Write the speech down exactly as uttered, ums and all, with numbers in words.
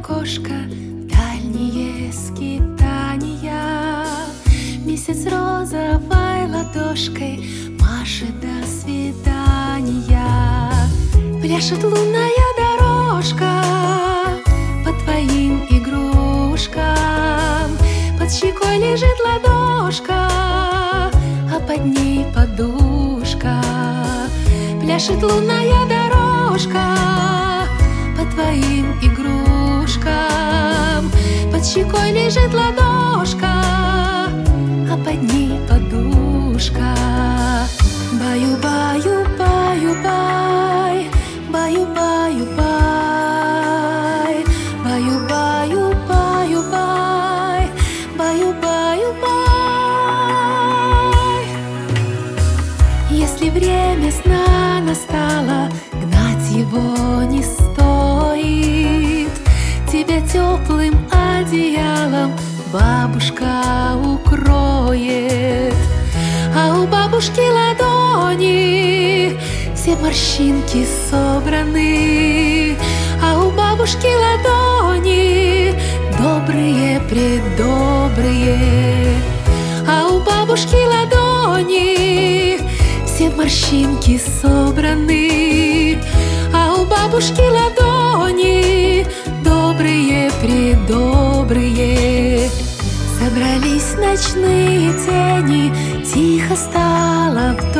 окошко в дальние скитания. Месяц розовой ладошкой машет до свидания. Пляшет лунная дорожка по твоим игрушкам. Под щекой лежит ладошка, а под ней подушка. Пляшет лунная дорожка по твоим игрушкам. Под щекой лежит ладошка, а под ней подушка. Баю-баю, баю-бай, баю-баю, бай, баю-баю, баю-бай, баю-баю, бай. Если время сна настало, гнать его не стоит. Тебя теплым одеялом бабушка укроет. А у бабушки ладони все морщинки собраны. А у бабушки ладони добрые, предобрые. А у бабушки ладони все морщинки собраны. А у бабушки ладони добрые, предобрые. Собрались ночные тени, тихо стало вдоль